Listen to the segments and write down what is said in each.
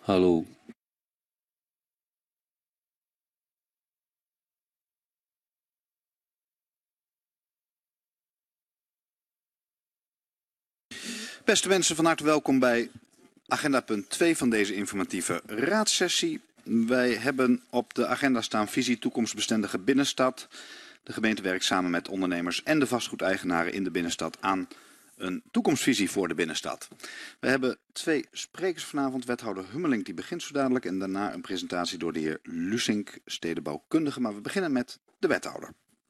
Hallo. Beste mensen, van harte welkom bij agenda punt 2 van deze informatieve raadssessie. Wij hebben op de agenda staan visie toekomstbestendige binnenstad. De gemeente werkt samen met ondernemers en de vastgoedeigenaren in de binnenstad aan een toekomstvisie voor de binnenstad. We hebben 2 sprekers vanavond. Wethouder Hummelink die begint zo dadelijk en daarna een presentatie door de heer Lusink, stedenbouwkundige. Maar we beginnen met de wethouder.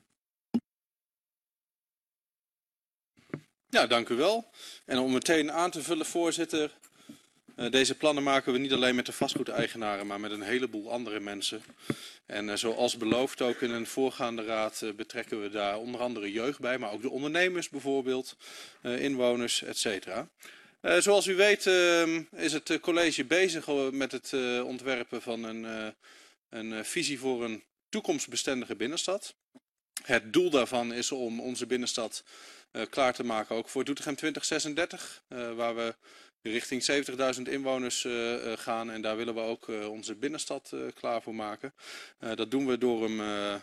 Ja, dank u wel. En om meteen aan te vullen, voorzitter, deze plannen maken we niet alleen met de vastgoedeigenaren, maar met een heleboel andere mensen. En zoals beloofd ook in een voorgaande raad betrekken we daar onder andere jeugd bij, maar ook de ondernemers bijvoorbeeld, inwoners, etc. Zoals u weet is het college bezig met het ontwerpen van een visie voor een toekomstbestendige binnenstad. Het doel daarvan is om onze binnenstad klaar te maken ook voor Doetinchem 2036, waar we richting 70.000 inwoners gaan en daar willen we ook onze binnenstad klaar voor maken. Dat doen we door hem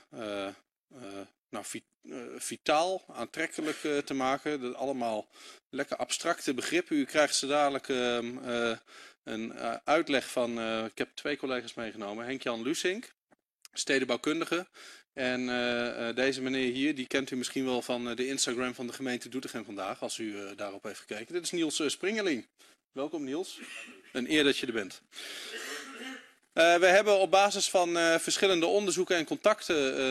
vitaal, aantrekkelijk te maken. Dat allemaal lekker abstracte begrippen. U krijgt zo dadelijk een uitleg van, ik heb 2 collega's meegenomen, Henk-Jan Lusink, stedenbouwkundige. En deze meneer hier, die kent u misschien wel van de Instagram van de gemeente Doetinchem vandaag, als u daarop heeft gekeken. Dit is Niels Springeling. Welkom Niels. Een eer dat je er bent. We hebben op basis van verschillende onderzoeken en contacten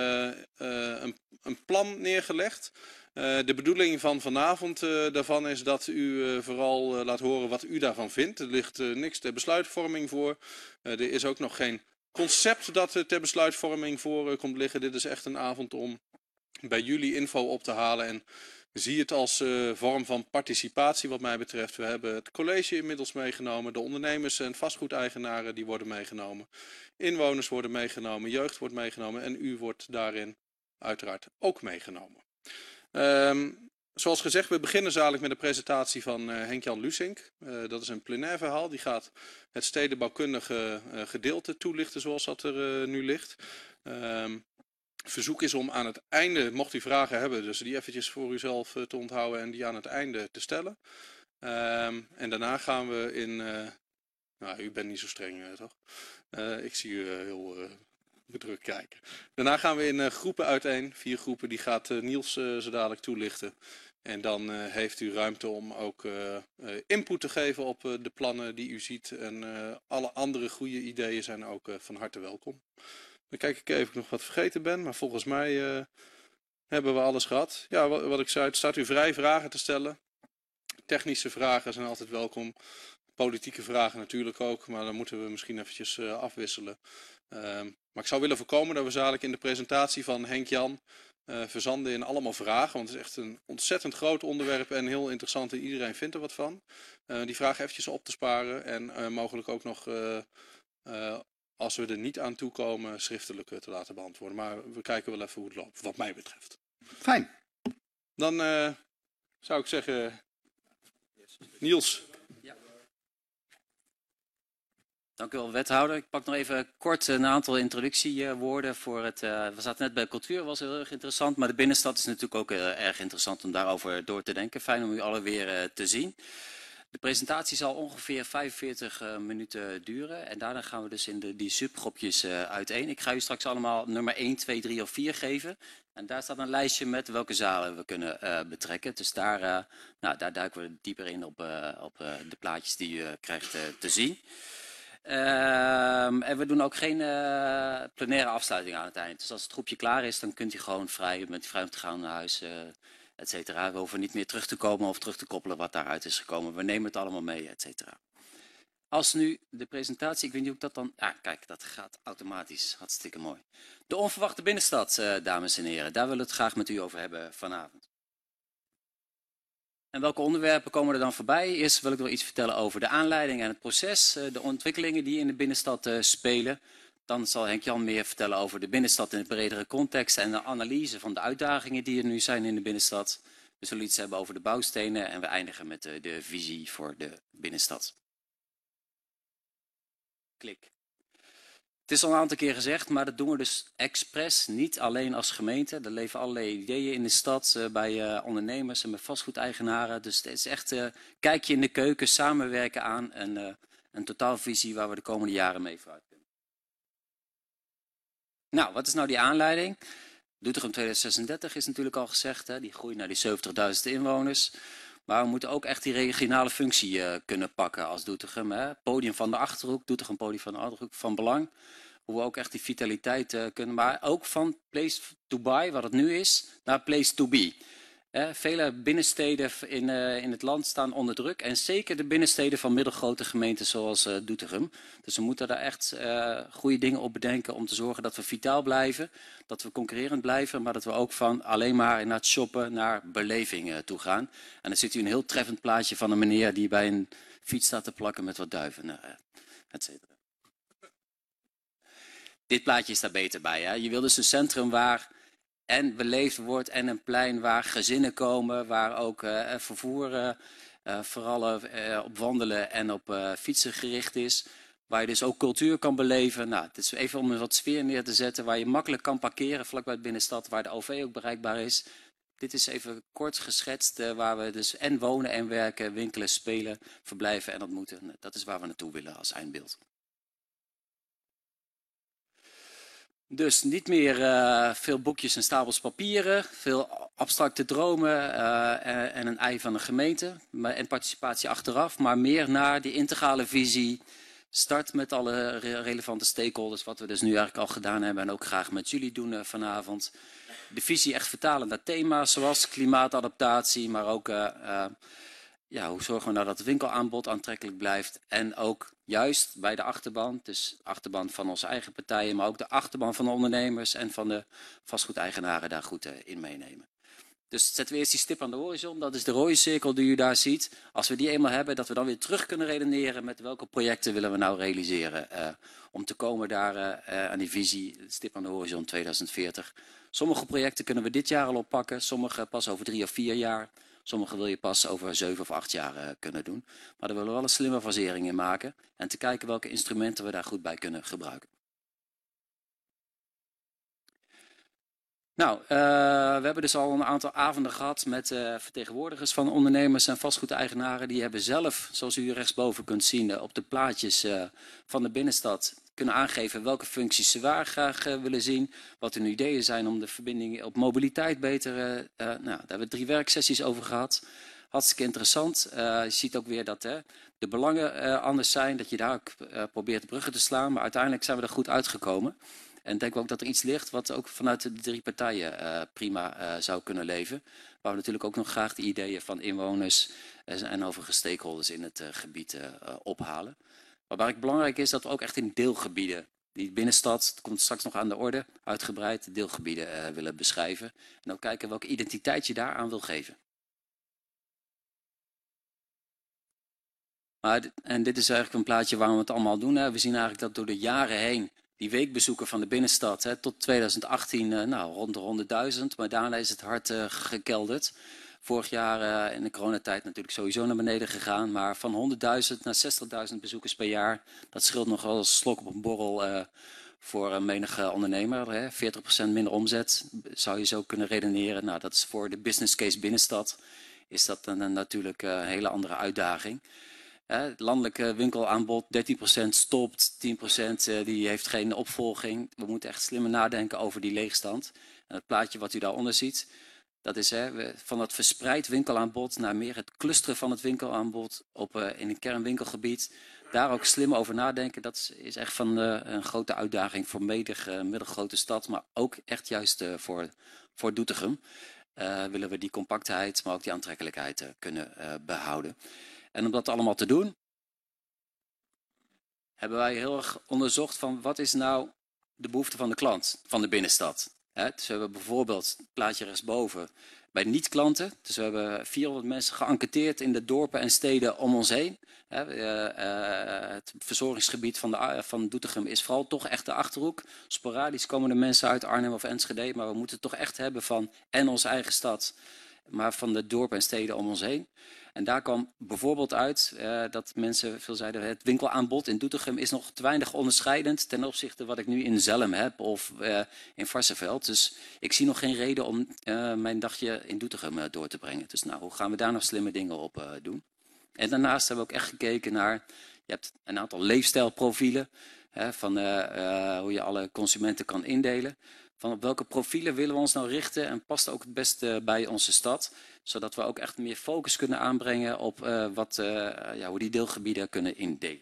een plan neergelegd. De bedoeling van vanavond daarvan is dat u vooral laat horen wat u daarvan vindt. Er ligt niks ter besluitvorming voor. Er is ook nog geen concept dat ter besluitvorming voor komt liggen. Dit is echt een avond om bij jullie info op te halen en zie het als vorm van participatie wat mij betreft. We hebben het college inmiddels meegenomen, de ondernemers en vastgoedeigenaren die worden meegenomen, inwoners worden meegenomen, jeugd wordt meegenomen en u wordt daarin uiteraard ook meegenomen. Zoals gezegd, we beginnen zadelijk met een presentatie van Henk-Jan Lusink. Dat is een plenair verhaal. Die gaat het stedenbouwkundige gedeelte toelichten zoals dat er nu ligt. Verzoek is om aan het einde, mocht u vragen hebben, dus die eventjes voor uzelf te onthouden en die aan het einde te stellen. En daarna gaan we in... nou, u bent niet zo streng, toch? Ik zie u heel... bedrukt kijken. Daarna gaan we in groepen uiteen, 4 groepen, die gaat Niels zo dadelijk toelichten. En dan heeft u ruimte om ook input te geven op de plannen die u ziet. En alle andere goede ideeën zijn ook van harte welkom. Dan kijk ik even of ik nog wat vergeten ben, maar volgens mij hebben we alles gehad. Ja, wat ik zei, het staat u vrij vragen te stellen. Technische vragen zijn altijd welkom. Politieke vragen natuurlijk ook, maar dan moeten we misschien eventjes afwisselen. Maar ik zou willen voorkomen dat we zadelijk in de presentatie van Henk-Jan verzanden in allemaal vragen. Want het is echt een ontzettend groot onderwerp en heel interessant en iedereen vindt er wat van. Die vragen eventjes op te sparen en mogelijk ook nog, als we er niet aan toekomen, schriftelijk te laten beantwoorden. Maar we kijken wel even hoe het loopt, wat mij betreft. Fijn. Dan zou ik zeggen, Niels. Dank u wel, wethouder. Ik pak nog even kort een aantal introductiewoorden voor het... we zaten net bij cultuur, was heel erg interessant. Maar de binnenstad is natuurlijk ook erg interessant om daarover door te denken. Fijn om u allen weer te zien. De presentatie zal ongeveer 45 minuten duren. En daarna gaan we dus in die subgroepjes uiteen. Ik ga u straks allemaal nummer 1, 2, 3 of 4 geven. En daar staat een lijstje met welke zalen we kunnen betrekken. Dus daar duiken we dieper in op de plaatjes die u krijgt te zien. En we doen ook geen plenaire afsluiting aan het eind. Dus als het groepje klaar is, dan kunt u gewoon vrij om te gaan naar huis, et cetera. We hoeven niet meer terug te komen of terug te koppelen wat daaruit is gekomen. We nemen het allemaal mee, et cetera. Als nu de presentatie, ik weet niet hoe ik dat dan... Ah, kijk, dat gaat automatisch. Hartstikke mooi. De onverwachte binnenstad, dames en heren. Daar willen we het graag met u over hebben vanavond. En welke onderwerpen komen er dan voorbij? Eerst wil ik nog iets vertellen over de aanleiding en het proces, de ontwikkelingen die in de binnenstad spelen. Dan zal Henk-Jan meer vertellen over de binnenstad in een bredere context en de analyse van de uitdagingen die er nu zijn in de binnenstad. We zullen iets hebben over de bouwstenen en we eindigen met de visie voor de binnenstad. klik. Het is al een aantal keer gezegd, maar dat doen we dus expres niet alleen als gemeente. Er leven allerlei ideeën in de stad bij ondernemers en bij vastgoedeigenaren. Dus het is echt kijkje in de keuken, samenwerken aan een totaalvisie waar we de komende jaren mee vooruit kunnen. Nou, wat is nou die aanleiding? Doetinchem 2036 is natuurlijk al gezegd, hè, die groeit naar die 70.000 inwoners. Maar we moeten ook echt die regionale functie kunnen pakken als Doetinchem. Hè. Podium van de Achterhoek, Doetinchem podium van de Achterhoek, van belang. Hoe we ook echt die vitaliteit kunnen, maar ook van place to buy, wat het nu is, naar place to be. Vele binnensteden in het land staan onder druk. En zeker de binnensteden van middelgrote gemeenten zoals Doetinchem. Dus we moeten daar echt goede dingen op bedenken om te zorgen dat we vitaal blijven. Dat we concurrerend blijven. Maar dat we ook van alleen maar naar het shoppen naar beleving toe gaan. En dan ziet u een heel treffend plaatje van een meneer die bij een fiets staat te plakken met wat duiven, et cetera. Dit plaatje is daar beter bij. Hè? Je wil dus een centrum waar en beleefd wordt en een plein waar gezinnen komen, waar ook vervoer vooral op wandelen en op fietsen gericht is. Waar je dus ook cultuur kan beleven. Nou, het is even om wat sfeer neer te zetten waar je makkelijk kan parkeren vlakbij de binnenstad, waar de OV ook bereikbaar is. Dit is even kort geschetst waar we dus en wonen en werken, winkelen, spelen, verblijven en ontmoeten. Dat is waar we naartoe willen als eindbeeld. Dus niet meer veel boekjes en stapels papieren, veel abstracte dromen en een ei van de gemeente en participatie achteraf, maar meer naar die integrale visie. Start met alle relevante stakeholders, wat we dus nu eigenlijk al gedaan hebben en ook graag met jullie doen vanavond. De visie echt vertalen naar thema's zoals klimaatadaptatie, maar ook hoe zorgen we nou dat het winkelaanbod aantrekkelijk blijft. En ook juist bij de achterban, dus achterban van onze eigen partijen, maar ook de achterban van de ondernemers en van de vastgoedeigenaren daar goed in meenemen. Dus zetten we eerst die stip aan de horizon, dat is de rode cirkel die u daar ziet. Als we die eenmaal hebben, dat we dan weer terug kunnen redeneren met welke projecten willen we nou realiseren. Om te komen daar aan die visie, stip aan de horizon 2040. Sommige projecten kunnen we dit jaar al oppakken, sommige pas over 3 of 4 jaar. Sommige wil je pas over 7 of 8 jaar kunnen doen. Maar daar willen we wel een slimme fasering in maken. En te kijken welke instrumenten we daar goed bij kunnen gebruiken. Nou, we hebben dus al een aantal avonden gehad met vertegenwoordigers van ondernemers en vastgoedeigenaren. Die hebben zelf, zoals u rechtsboven kunt zien op de plaatjes van de binnenstad, kunnen aangeven welke functies ze waar graag willen zien. Wat hun ideeën zijn om de verbinding op mobiliteit beter. Daar hebben we 3 werksessies over gehad. Hartstikke interessant. Je ziet ook weer dat de belangen anders zijn. Dat je daar ook probeert bruggen te slaan. Maar uiteindelijk zijn we er goed uitgekomen. En ik denk ook dat er iets ligt wat ook vanuit de 3 partijen prima zou kunnen leven. Waar we natuurlijk ook nog graag de ideeën van inwoners en overige stakeholders in het gebied ophalen. Maar waar het belangrijk is dat we ook echt in deelgebieden, die binnenstad, het komt straks nog aan de orde, uitgebreid deelgebieden willen beschrijven. En ook kijken welke identiteit je daaraan wil geven. En dit is eigenlijk een plaatje waarom we het allemaal doen. Hè. We zien eigenlijk dat door de jaren heen die weekbezoeken van de binnenstad tot 2018 rond de 100.000. Maar daarna is het hard gekelderd. Vorig jaar in de coronatijd natuurlijk sowieso naar beneden gegaan. Maar van 100.000 naar 60.000 bezoekers per jaar. Dat scheelt nog wel een slok op een borrel voor een menige ondernemer. 40% minder omzet zou je zo kunnen redeneren. Nou, dat is voor de business case binnenstad. Is dat dan natuurlijk een hele andere uitdaging. Het landelijke winkelaanbod, 13% stopt, 10% die heeft geen opvolging. We moeten echt slimmer nadenken over die leegstand. En het plaatje wat u daaronder ziet, dat is van het verspreid winkelaanbod naar meer het clusteren van het winkelaanbod in een kernwinkelgebied. Daar ook slim over nadenken, dat is echt van een grote uitdaging voor middelgrote stad, maar ook echt juist voor Doetinchem. Willen we die compactheid, maar ook die aantrekkelijkheid kunnen behouden. En om dat allemaal te doen, hebben wij heel erg onderzocht van wat is nou de behoefte van de klant, van de binnenstad. Dus we hebben bijvoorbeeld, het plaatje rechtsboven, bij niet-klanten. Dus we hebben 400 mensen geënquêteerd in de dorpen en steden om ons heen. Het verzorgingsgebied van Doetinchem is vooral toch echt de Achterhoek. Sporadisch komen de mensen uit Arnhem of Enschede, maar we moeten het toch echt hebben van en onze eigen stad. maar van de dorpen en steden om ons heen. En daar kwam bijvoorbeeld uit dat mensen veel zeiden, het winkelaanbod in Doetinchem is nog te weinig onderscheidend ten opzichte wat ik nu in Zelhem heb of in Varsseveld. Dus ik zie nog geen reden om mijn dagje in Doetinchem door te brengen. Dus nou, hoe gaan we daar nog slimme dingen op doen? En daarnaast hebben we ook echt gekeken naar, je hebt een aantal leefstijlprofielen, van hoe je alle consumenten kan indelen. Van op welke profielen willen we ons nou richten en past ook het beste bij onze stad. Zodat we ook echt meer focus kunnen aanbrengen op hoe die deelgebieden kunnen indelen.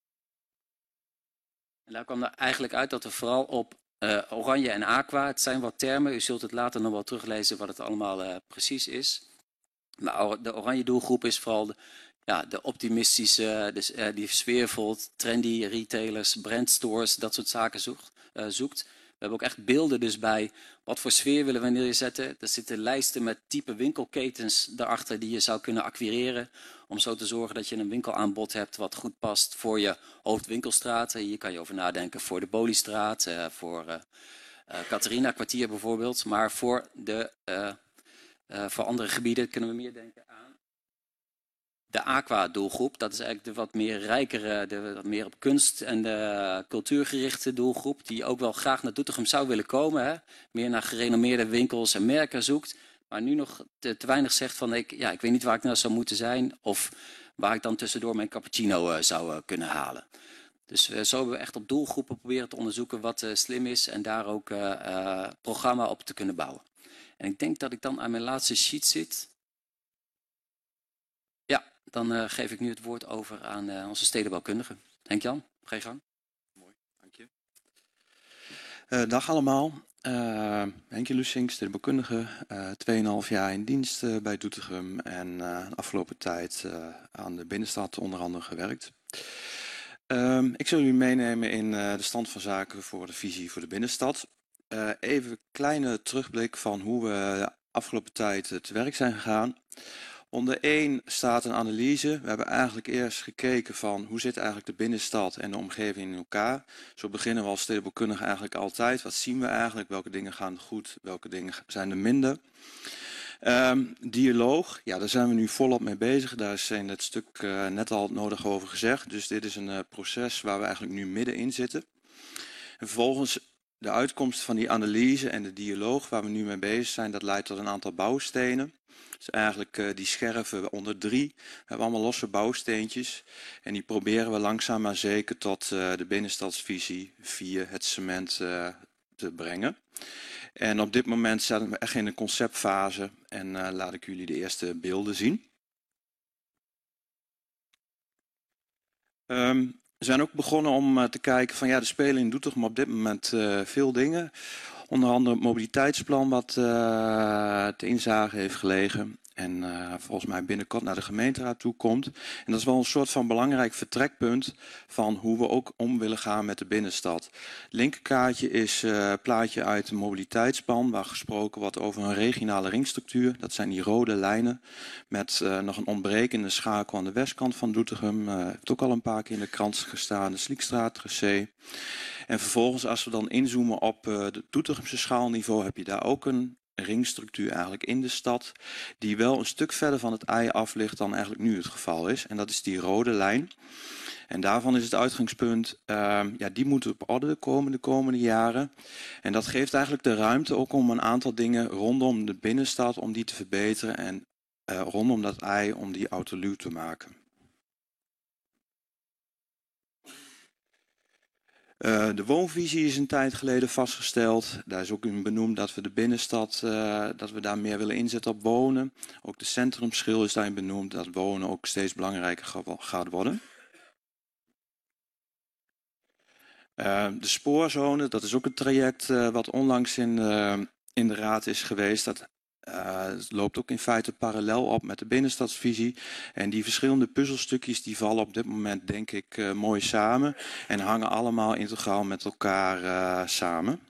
En daar kwam er eigenlijk uit dat we vooral op oranje en aqua, het zijn wat termen, u zult het later nog wel teruglezen wat het allemaal precies is. Maar de oranje doelgroep is vooral de optimistische, die sfeervol, trendy retailers, brandstores, dat soort zaken zoekt. We hebben ook echt beelden dus bij wat voor sfeer willen we neerzetten. Er zitten lijsten met type winkelketens daarachter die je zou kunnen acquireren. Om zo te zorgen dat je een winkelaanbod hebt wat goed past voor je hoofdwinkelstraten. Hier kan je over nadenken voor de Boliestraat, voor Catharina kwartier bijvoorbeeld. Maar voor andere gebieden kunnen we meer denken aan de aqua-doelgroep. Dat is eigenlijk de wat meer rijkere, de wat meer op kunst en de cultuur gerichte doelgroep. Die ook wel graag naar Doetinchem zou willen komen. Hè? Meer naar gerenommeerde winkels en merken zoekt. Maar nu nog te weinig zegt van ik weet niet waar ik nou zou moeten zijn. Of waar ik dan tussendoor mijn cappuccino zou kunnen halen. Dus zo hebben we echt op doelgroepen proberen te onderzoeken wat slim is. En daar ook programma op te kunnen bouwen. En ik denk dat ik dan aan mijn laatste sheet zit. Dan geef ik nu het woord over aan onze stedenbouwkundige. Henk-Jan, ga je gang. Mooi, dank je. Dag allemaal. Henkje Lussink, stedenbouwkundige. 2,5 jaar in dienst bij Doetinchem. En de afgelopen tijd aan de binnenstad onder andere gewerkt. Ik zal jullie meenemen in de stand van zaken voor de visie voor de binnenstad. Even een kleine terugblik van hoe we de afgelopen tijd te werk zijn gegaan. Onder 1 staat een analyse. We hebben eigenlijk eerst gekeken van hoe zit eigenlijk de binnenstad en de omgeving in elkaar. Zo beginnen we als stedenbouwkundige eigenlijk altijd. Wat zien we eigenlijk? Welke dingen gaan goed? Welke dingen zijn er minder? Dialoog, daar zijn we nu volop mee bezig. Daar is in het stuk net al nodig over gezegd. Dus dit is een proces waar we eigenlijk nu middenin zitten. En vervolgens de uitkomst van die analyse en de dialoog waar we nu mee bezig zijn, dat leidt tot een aantal bouwstenen. Dus eigenlijk die scherven onder 3. We hebben allemaal losse bouwsteentjes. En die proberen we langzaam maar zeker tot de binnenstadsvisie via het cement te brengen. En op dit moment zijn we echt in een conceptfase. En laat ik jullie de eerste beelden zien. We zijn ook begonnen om te kijken van er spelen in Doetinchem op dit moment veel dingen. Onder andere het mobiliteitsplan wat te inzage heeft gelegen. En volgens mij binnenkort naar de gemeenteraad toe komt. En dat is wel een soort van belangrijk vertrekpunt van hoe we ook om willen gaan met de binnenstad. Het linkerkaartje is een plaatje uit het mobiliteitsplan waar gesproken wordt over een regionale ringstructuur. Dat zijn die rode lijnen met nog een ontbrekende schakel aan de westkant van Doetinchem. Heeft ook al een paar keer in de krant gestaan, de Sliekstraat, Tracé. En vervolgens als we dan inzoomen op het Doetinchamse schaalniveau heb je daar ook een ringstructuur eigenlijk in de stad, die wel een stuk verder van het ei af ligt dan eigenlijk nu het geval is. En dat is die rode lijn. En daarvan is het uitgangspunt, die moeten op orde komen de komende jaren. En dat geeft eigenlijk de ruimte ook om een aantal dingen rondom de binnenstad, om die te verbeteren en rondom dat ei, om die autoluw te maken. De woonvisie is een tijd geleden vastgesteld. Daar is ook in benoemd dat we de binnenstad, dat we daar meer willen inzetten op wonen. Ook de centrumschil is daarin benoemd dat wonen ook steeds belangrijker gaat worden. De spoorzone, dat is ook een traject wat onlangs in de raad is geweest. Dat loopt ook in feite parallel op met de binnenstadsvisie. En die verschillende puzzelstukjes die vallen op dit moment denk ik mooi samen. En hangen allemaal integraal met elkaar samen.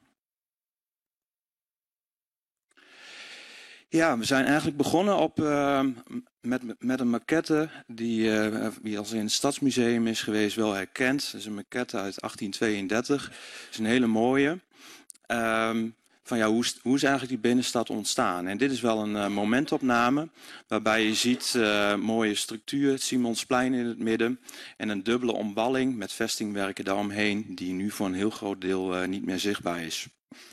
Ja, we zijn eigenlijk begonnen met een maquette die wie als in het Stadsmuseum is geweest wel herkent. Dat is een maquette uit 1832. Dat is een hele mooie. van ja, hoe is eigenlijk die binnenstad ontstaan? En dit is wel een momentopname waarbij je ziet mooie structuur, het Simonsplein in het midden en een dubbele omwalling met vestingwerken daaromheen die nu voor een heel groot deel niet meer zichtbaar is.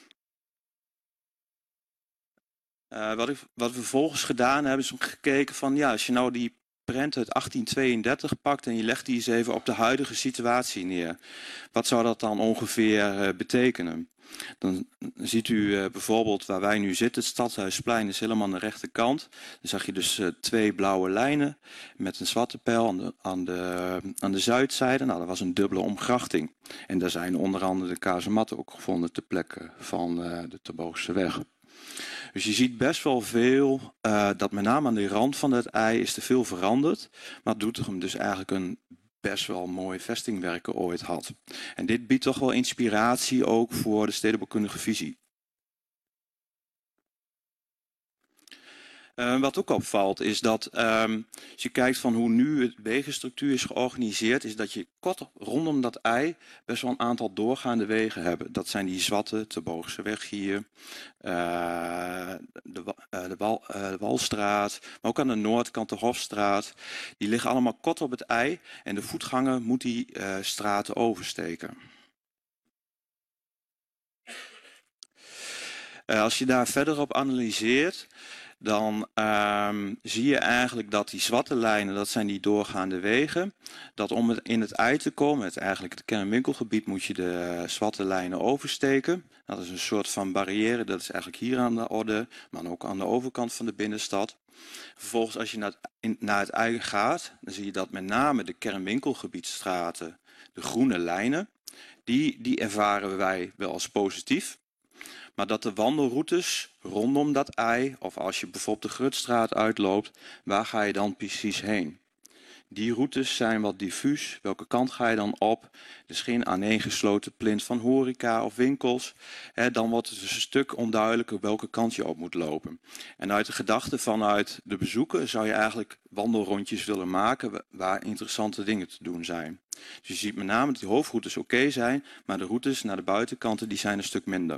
Wat we vervolgens gedaan hebben is gekeken van ja, als je nou die prent uit 1832 pakt en je legt die eens even op de huidige situatie neer. Wat zou dat dan ongeveer betekenen? Dan ziet u bijvoorbeeld waar wij nu zitten, het Stadhuisplein is helemaal aan de rechterkant. Dan zag je dus 2 blauwe lijnen met een zwarte pijl aan de zuidzijde. Nou, dat was een dubbele omgrachting. En daar zijn onder andere de kazematten ook gevonden ter plekke van de Terboogse weg. Dus je ziet best wel veel, dat met name aan de rand van het ei is er veel veranderd. Maar Doetinchem dus eigenlijk een best wel mooi vestingwerken ooit had. En dit biedt toch wel inspiratie ook voor de stedenbouwkundige visie. Wat ook opvalt is dat als je kijkt van hoe nu het wegenstructuur is georganiseerd, is dat je kort rondom dat ei best wel een aantal doorgaande wegen hebt. Dat zijn die Zwatte, Terboogse weg hier, de Walstraat, maar ook aan de noordkant de Hofstraat. Die liggen allemaal kort op het ei en de voetganger moet die straten oversteken. Als je daar verder op analyseert, dan zie je eigenlijk dat die zwarte lijnen, dat zijn die doorgaande wegen. Dat om in het ei te komen, het kernwinkelgebied, moet je de zwarte lijnen oversteken. Dat is een soort van barrière, dat is eigenlijk hier aan de orde, maar ook aan de overkant van de binnenstad. Vervolgens als je naar het ei gaat, dan zie je dat met name de kernwinkelgebiedstraten, de groene lijnen, die ervaren wij wel als positief. Maar dat de wandelroutes rondom dat ei, of als je bijvoorbeeld de Grutstraat uitloopt, waar ga je dan precies heen? Die routes zijn wat diffuus. Welke kant ga je dan op? Er is geen aaneengesloten plint van horeca of winkels. Dan wordt het dus een stuk onduidelijker welke kant je op moet lopen. En uit de gedachte vanuit de bezoeker zou je eigenlijk wandelrondjes willen maken waar interessante dingen te doen zijn. Dus je ziet met name dat die hoofdroutes oké zijn, maar de routes naar de buitenkanten die zijn een stuk minder.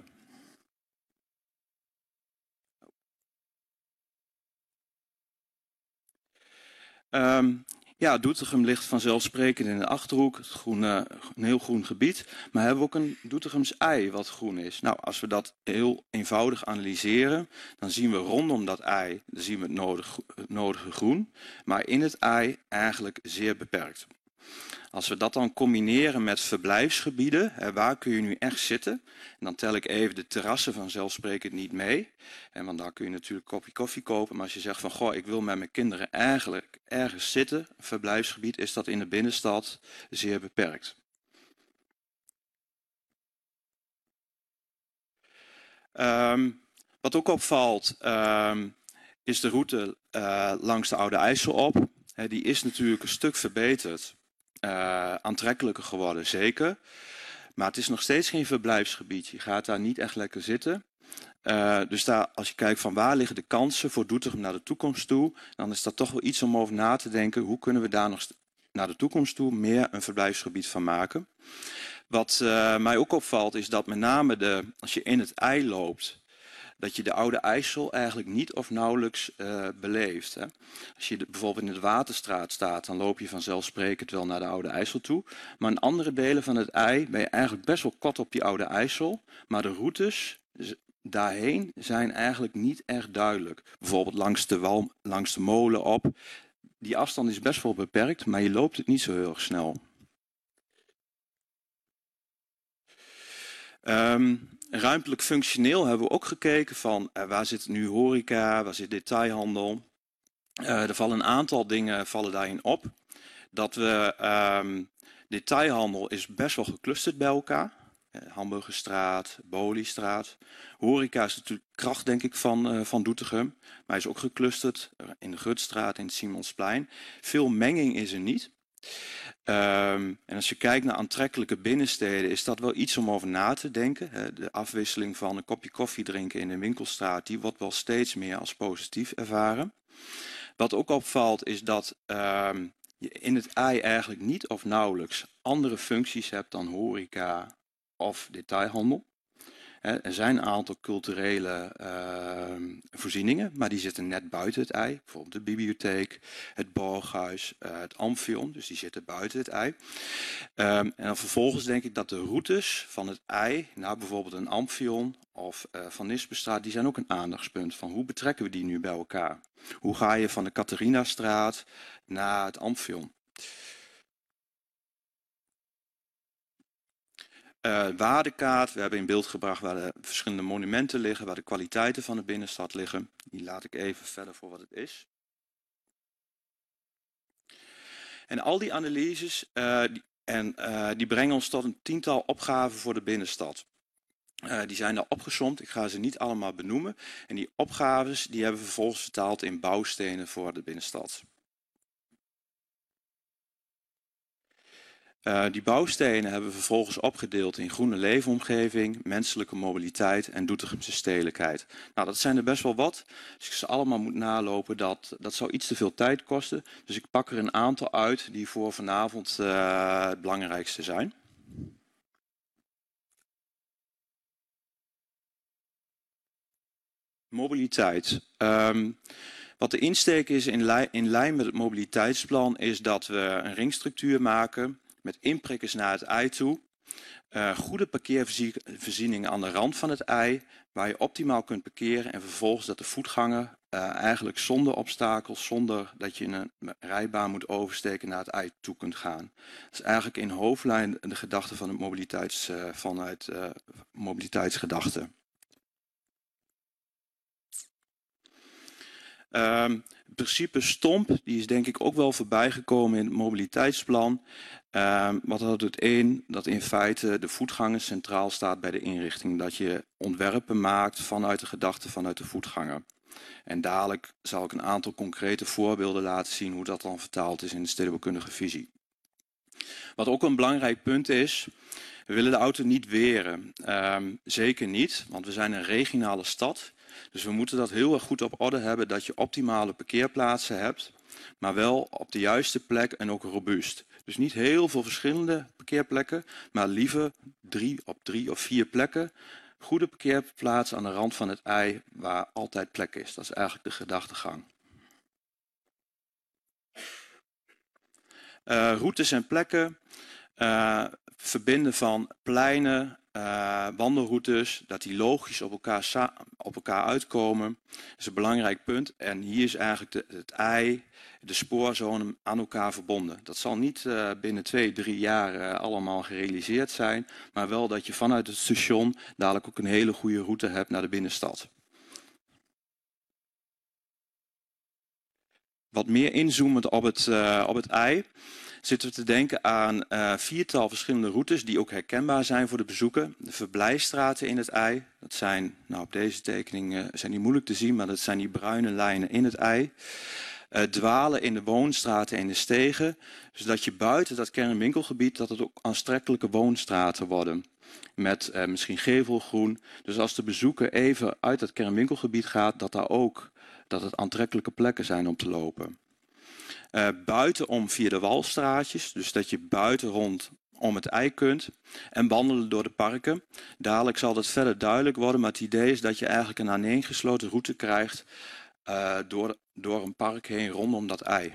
Ja, Doetinchem ligt vanzelfsprekend in de Achterhoek, een heel groen gebied. Maar hebben we ook een Doetinchems ei wat groen is. Nou, als we dat heel eenvoudig analyseren, dan zien we rondom dat ei dan zien we het nodige groen. Maar in het ei eigenlijk zeer beperkt. Als we dat dan combineren met verblijfsgebieden, waar kun je nu echt zitten? En dan tel ik even de terrassen vanzelfsprekend niet mee. Want daar kun je natuurlijk een kopje koffie kopen. Maar als je zegt van, goh, ik wil met mijn kinderen eigenlijk ergens zitten, een verblijfsgebied, is dat in de binnenstad zeer beperkt. Wat ook opvalt, is de route langs de Oude IJssel op. Die is natuurlijk een stuk verbeterd. Aantrekkelijker geworden, zeker. Maar het is nog steeds geen verblijfsgebied. Je gaat daar niet echt lekker zitten. Dus daar, als je kijkt van waar liggen de kansen voor Doetinchem naar de toekomst toe, dan is dat toch wel iets om over na te denken. Hoe kunnen we daar nog naar de toekomst toe meer een verblijfsgebied van maken? Wat mij ook opvalt is dat met name als je in het ei loopt, dat je de Oude IJssel eigenlijk niet of nauwelijks beleeft. Hè. Als je bijvoorbeeld in de Waterstraat staat, dan loop je vanzelfsprekend wel naar de Oude IJssel toe. Maar in andere delen van het ei ben je eigenlijk best wel kort op die Oude IJssel. Maar de routes daarheen zijn eigenlijk niet echt duidelijk. Bijvoorbeeld langs de molen op. Die afstand is best wel beperkt, maar je loopt het niet zo heel erg snel. Ruimtelijk functioneel hebben we ook gekeken van waar zit nu horeca, waar zit detailhandel. Er vallen een aantal dingen daarin op. Dat we detailhandel is best wel geclusterd bij elkaar. Hamburgerstraat, Boliestraat. Horeca is natuurlijk kracht denk ik van Doetinchem. Maar is ook geclusterd in de Grutstraat, in het Simonsplein. Veel menging is er niet. En als je kijkt naar aantrekkelijke binnensteden is dat wel iets om over na te denken. De afwisseling van een kopje koffie drinken in de winkelstraat, die wordt wel steeds meer als positief ervaren. Wat ook opvalt is dat je in het ei eigenlijk niet of nauwelijks andere functies hebt dan horeca of detailhandel. Er zijn een aantal culturele voorzieningen, maar die zitten net buiten het ei. Bijvoorbeeld de bibliotheek, het borghuis, het Amphion, dus die zitten buiten het ei. En dan vervolgens denk ik dat de routes van het ei naar bijvoorbeeld een Amphion of Van Nispenstraat, die zijn ook een aandachtspunt van hoe betrekken we die nu bij elkaar? Hoe ga je van de Catharinastraat naar het Amphion? Waardekaart, we hebben in beeld gebracht waar de verschillende monumenten liggen, waar de kwaliteiten van de binnenstad liggen. Die laat ik even verder voor wat het is. En al die analyses die brengen ons tot een 10-tal opgaven voor de binnenstad. Die zijn daar opgesomd, ik ga ze niet allemaal benoemen. En die opgaves die hebben we vervolgens vertaald in bouwstenen voor de binnenstad. Die bouwstenen hebben we vervolgens opgedeeld in groene leefomgeving, menselijke mobiliteit en Doetinchemse stedelijkheid. Nou, dat zijn er best wel wat. Als ik ze allemaal moet nalopen, dat zou iets te veel tijd kosten. Dus ik pak er een aantal uit die voor vanavond het belangrijkste zijn. Mobiliteit. Wat de insteek is in lijn met het mobiliteitsplan is dat we een ringstructuur maken met inprikkers naar het ei toe. Goede parkeervoorzieningen aan de rand van het ei, waar je optimaal kunt parkeren en vervolgens dat de voetganger eigenlijk zonder obstakels, zonder dat je een rijbaan moet oversteken naar het ei toe kunt gaan. Dat is eigenlijk in hoofdlijn de gedachte van het mobiliteitsgedachte. Het principe stomp, die is denk ik ook wel voorbij gekomen in het mobiliteitsplan. Wat houdt het in? Dat in feite de voetganger centraal staat bij de inrichting. Dat je ontwerpen maakt vanuit de gedachte vanuit de voetganger. En dadelijk zal ik een aantal concrete voorbeelden laten zien hoe dat dan vertaald is in de stedenbouwkundige visie. Wat ook een belangrijk punt is, we willen de auto niet weren. Zeker niet, want we zijn een regionale stad. Dus we moeten dat heel erg goed op orde hebben dat je optimale parkeerplaatsen hebt, maar wel op de juiste plek en ook robuust. Dus niet heel veel verschillende parkeerplekken, maar liever 3 op 3 of 4 plekken. Goede parkeerplaatsen aan de rand van het ei waar altijd plek is. Dat is eigenlijk de gedachtegang. Routes en plekken. Verbinden van pleinen, wandelroutes, dat die logisch op elkaar uitkomen. Dat is een belangrijk punt. En hier is eigenlijk het ei, de spoorzone aan elkaar verbonden. Dat zal niet binnen 2-3 jaar allemaal gerealiseerd zijn, maar wel dat je vanuit het station dadelijk ook een hele goede route hebt naar de binnenstad. Wat meer inzoomend op het ei, zitten we te denken aan 4-tal verschillende routes die ook herkenbaar zijn voor de bezoeker. De verblijfstraten in het ei, dat zijn, nou op deze tekening zijn die moeilijk te zien, maar dat zijn die bruine lijnen in het ei. Dwalen in de woonstraten en de stegen, zodat je buiten dat kernwinkelgebied, dat het ook aantrekkelijke woonstraten worden. Met misschien gevelgroen. Dus als de bezoeker even uit dat kernwinkelgebied gaat, dat het aantrekkelijke plekken zijn om te lopen. Buitenom via de walstraatjes, dus dat je buiten rondom het ei kunt. En wandelen door de parken. Dadelijk zal dat verder duidelijk worden, maar het idee is dat je eigenlijk een aaneengesloten route krijgt door een park heen rondom dat ei.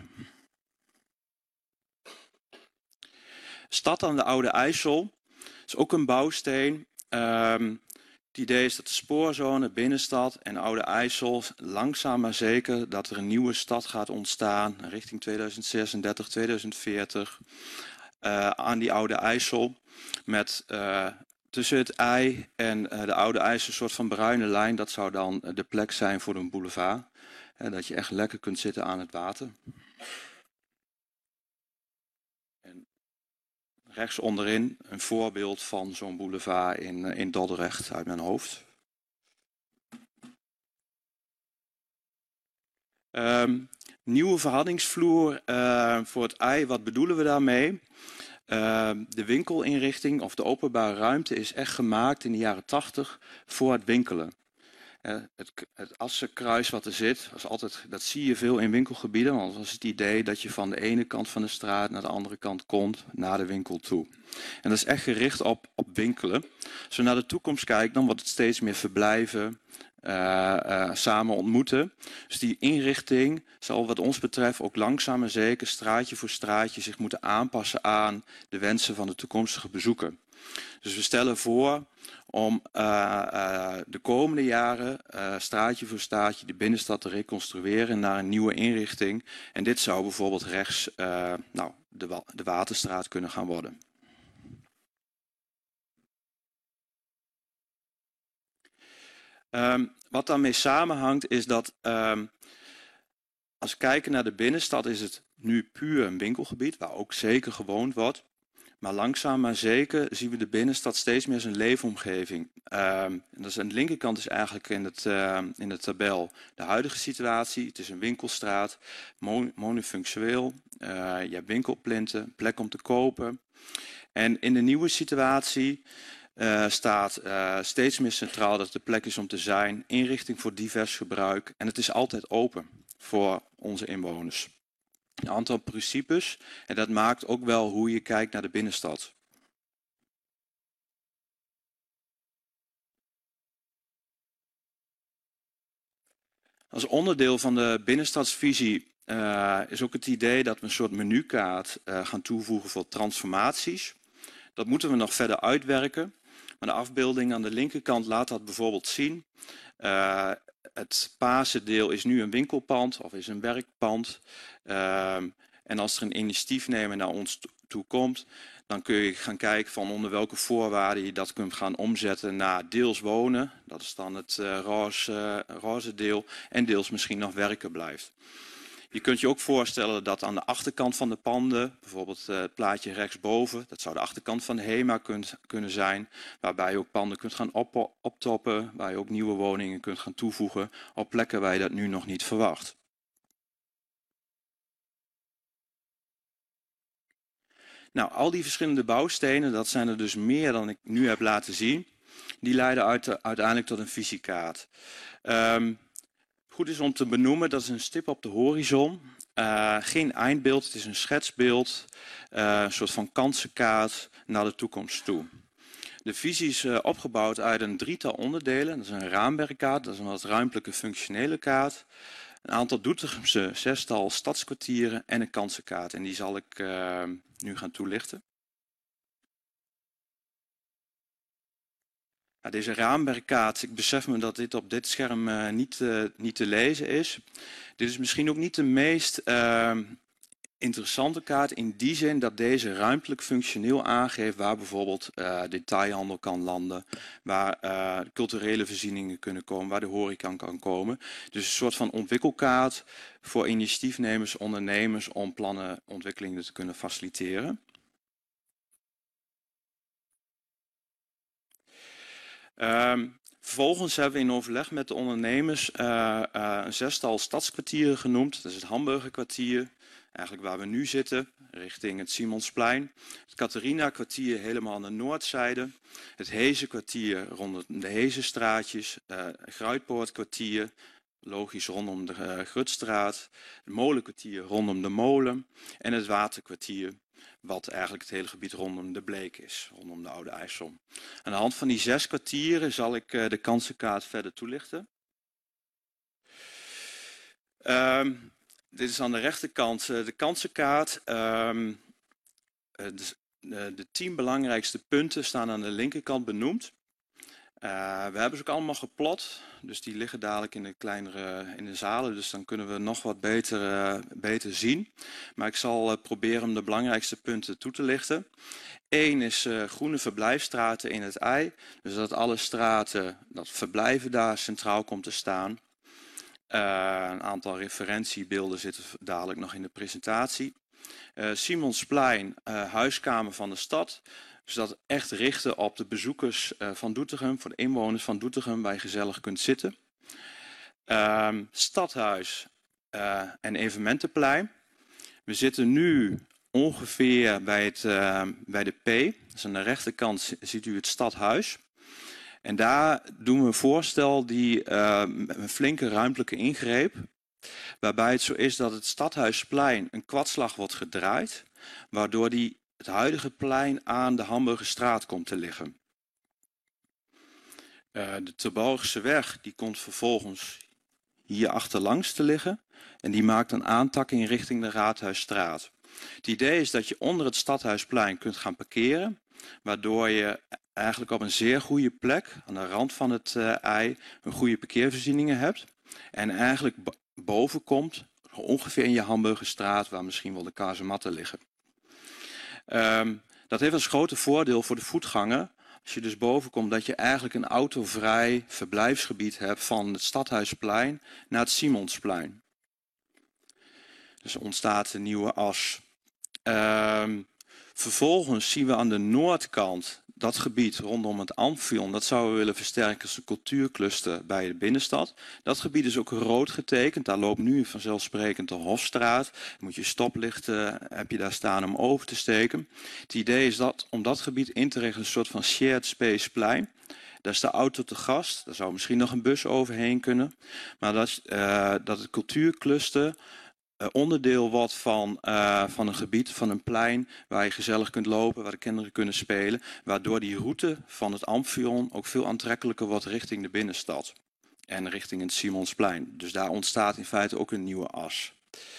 Stad aan de Oude IJssel is ook een bouwsteen. Het idee is dat de spoorzone, binnenstad en Oude IJssel langzaam maar zeker dat er een nieuwe stad gaat ontstaan richting 2036, 2040 aan die Oude IJssel. Met tussen het ei en de Oude IJssel een soort van bruine lijn. Dat zou dan de plek zijn voor een boulevard. Dat je echt lekker kunt zitten aan het water. En rechts onderin een voorbeeld van zo'n boulevard in Dordrecht uit mijn hoofd. Nieuwe verhardingvloer voor het ei, wat bedoelen we daarmee? De winkelinrichting of de openbare ruimte is echt gemaakt in de jaren 80 voor het winkelen. Het assenkruis wat er zit, dat zie je veel in winkelgebieden. Want dat is het idee dat je van de ene kant van de straat naar de andere kant komt, naar de winkel toe. En dat is echt gericht op winkelen. Als we naar de toekomst kijken, dan wordt het steeds meer verblijven, samen ontmoeten. Dus die inrichting zal wat ons betreft ook langzaam en zeker straatje voor straatje zich moeten aanpassen aan de wensen van de toekomstige bezoeker. Dus we stellen voor om de komende jaren straatje voor straatje de binnenstad te reconstrueren naar een nieuwe inrichting. En dit zou bijvoorbeeld rechts de Waterstraat kunnen gaan worden. Wat daarmee samenhangt is dat als we kijken naar de binnenstad is het nu puur een winkelgebied waar ook zeker gewoond wordt. Maar langzaam maar zeker zien we de binnenstad steeds meer als een leefomgeving. En dat is aan de linkerkant is eigenlijk in de tabel de huidige situatie. Het is een winkelstraat, monofunctioneel. Je hebt winkelplinten, plek om te kopen. En in de nieuwe situatie staat steeds meer centraal dat de plek is om te zijn. Inrichting voor divers gebruik. En het is altijd open voor onze inwoners. Een aantal principes en dat maakt ook wel hoe je kijkt naar de binnenstad. Als onderdeel van de binnenstadsvisie is ook het idee dat we een soort menukaart gaan toevoegen voor transformaties. Dat moeten we nog verder uitwerken, maar de afbeelding aan de linkerkant laat dat bijvoorbeeld zien. Het paarse deel is nu een winkelpand of is een werkpand. En als er een initiatiefnemer naar ons toe komt, dan kun je gaan kijken van onder welke voorwaarden je dat kunt gaan omzetten naar deels wonen. Dat is dan het roze deel en deels misschien nog werken blijft. Je kunt je ook voorstellen dat aan de achterkant van de panden, bijvoorbeeld het plaatje rechtsboven, dat zou de achterkant van de HEMA kunnen zijn, waarbij je ook panden kunt gaan optoppen, waar je ook nieuwe woningen kunt gaan toevoegen op plekken waar je dat nu nog niet verwacht. Nou, al die verschillende bouwstenen, dat zijn er dus meer dan ik nu heb laten zien, die leiden uiteindelijk tot een visiekaart. Goed is om te benoemen, dat is een stip op de horizon. Geen eindbeeld, het is een schetsbeeld, een soort van kansenkaart naar de toekomst toe. De visie is opgebouwd uit een drietal onderdelen. Dat is een raamwerkkaart, dat is een wat ruimtelijke functionele kaart. Een aantal Doetinchemse zestal stadskwartieren en een kansenkaart. En die zal ik nu gaan toelichten. Nou, deze raamwerkkaart, ik besef me dat dit op dit scherm niet te lezen is. Dit is misschien ook niet de meest interessante kaart in die zin dat deze ruimtelijk functioneel aangeeft waar bijvoorbeeld detailhandel kan landen, waar culturele voorzieningen kunnen komen, waar de horeca kan komen. Dus een soort van ontwikkelkaart voor initiatiefnemers, ondernemers om plannenontwikkelingen te kunnen faciliteren. Vervolgens hebben we in overleg met de ondernemers een zestal stadskwartieren genoemd. Dat is het Hamburgerkwartier, eigenlijk waar we nu zitten, richting het Simonsplein. Het Catharina-kwartier helemaal aan de noordzijde. Het Heezenkwartier rondom de Heezenstraatjes. Het Gruitpoortkwartier, logisch rondom de Grutstraat. Het Molenkwartier rondom de Molen. En het Waterkwartier, wat eigenlijk het hele gebied rondom de Bleek is, rondom de Oude IJssel. Aan de hand van die 6 kwartieren zal ik de kansenkaart verder toelichten. Dit is aan de rechterkant de kansenkaart. De 10 belangrijkste punten staan aan de linkerkant benoemd. We hebben ze ook allemaal geplot, dus die liggen dadelijk in de zalen, dus dan kunnen we nog wat beter zien. Maar ik zal proberen om de belangrijkste punten toe te lichten. 1 is groene verblijfsstraten in het ei, dus dat alle straten, dat verblijven daar centraal komt te staan. Een aantal referentiebeelden zitten dadelijk nog in de presentatie. Simonsplein, huiskamer van de stad. Dus dat echt richten op de bezoekers van Doetinchem, voor de inwoners van Doetinchem, waar je gezellig kunt zitten. Stadhuis en evenementenplein. We zitten nu ongeveer bij de P. Dus aan de rechterkant ziet u het stadhuis. En daar doen we een voorstel die een flinke ruimtelijke ingreep, waarbij het zo is dat het Stadhuisplein een kwartslag wordt gedraaid, waardoor het huidige plein aan de Hamburgerstraat komt te liggen. De Terborgseweg die komt vervolgens hier achterlangs te liggen en die maakt een aantakking richting de Raadhuisstraat. Het idee is dat je onder het Stadhuisplein kunt gaan parkeren, waardoor je eigenlijk op een zeer goede plek aan de rand van het ei een goede parkeervoorzieningen hebt. En eigenlijk boven komt, ongeveer in je Hamburgerstraat, waar misschien wel de kazematten liggen. Dat heeft als grote voordeel voor de voetganger. Als je dus boven komt, dat je eigenlijk een autovrij verblijfsgebied hebt van het Stadhuisplein naar het Simonsplein. Dus er ontstaat een nieuwe as. Vervolgens zien we aan de noordkant dat gebied rondom het Amphion. Dat zouden we willen versterken als een cultuurcluster bij de binnenstad. Dat gebied is ook rood getekend. Daar loopt nu vanzelfsprekend de Hofstraat. Moet je stoplichten heb je daar staan om over te steken. Het idee is dat om dat gebied in te richten een soort van shared space plein. Daar is de auto te gast. Daar zou misschien nog een bus overheen kunnen. Maar dat het cultuurcluster onderdeel wordt van een gebied, van een plein waar je gezellig kunt lopen, waar de kinderen kunnen spelen, waardoor die route van het Amphion ook veel aantrekkelijker wordt richting de binnenstad en richting het Simonsplein. Dus daar ontstaat in feite ook een nieuwe as.